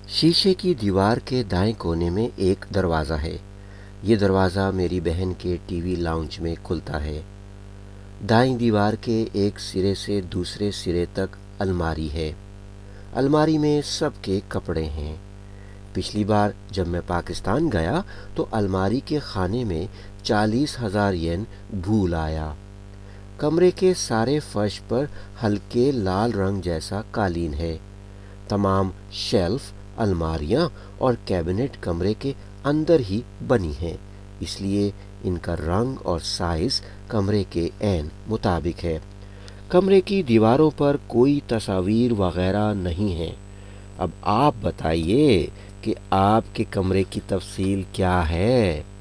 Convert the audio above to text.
शीशे की दीवार के दाएं कोने में एक दरवाज़ा है। ये दरवाज़ा मेरी बहन के टीवी लाउंज में खुलता है। दाईं दीवार के एक सिरे से दूसरे सिरे तक अलमारी है। अलमारी में सबके कपड़े हैं। पिछली बार जब मैं पाकिस्तान गया तो अलमारी के खाने में 40,000 येन भूल आया। कमरे के सारे फर्श पर हल्के लाल रंग जैसा कालीन है। तमाम शेल्फ, अलमारियां और कैबिनेट कमरे के अंदर ही बनी हैं, इसलिए इनका रंग और साइज कमरे के ऐन मुताबिक है। कमरे की दीवारों पर कोई तस्वीर वगैरह नहीं है। अब आप बताइए कि आपके कमरे की तफसील क्या है।